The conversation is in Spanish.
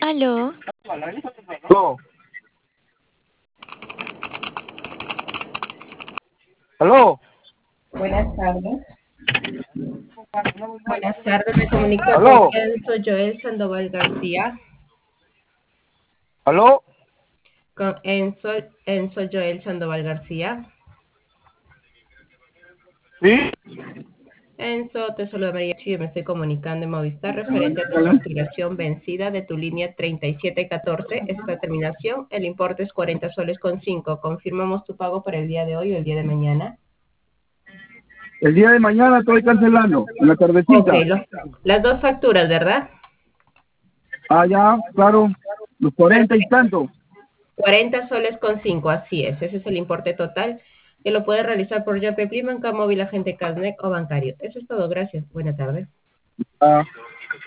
Aló, Aló. Aló. Buenas tardes. Buenas tardes, me comunico con Aló. Enzo Joel Sandoval García. Aló. Con Enzo Joel Sandoval García. Sí. Enzo, te saluda María Chivo, me estoy comunicando en Movistar referente a tu facturación vencida de tu línea 3714. Esta terminación, el importe es 40 soles con 5. Confirmamos tu pago para el día de hoy o el día de mañana. El día de mañana estoy cancelando, en la Ok, tardecita. las dos facturas, ¿verdad? Ah, ya, claro. Los 40 y Perfecto. tanto. 40 soles con 5, así es. Ese es el importe total que lo puedes realizar por Yape Prima, Móvil, Agente Casnet o bancario. Eso es todo. Gracias. Buena tarde. Ah.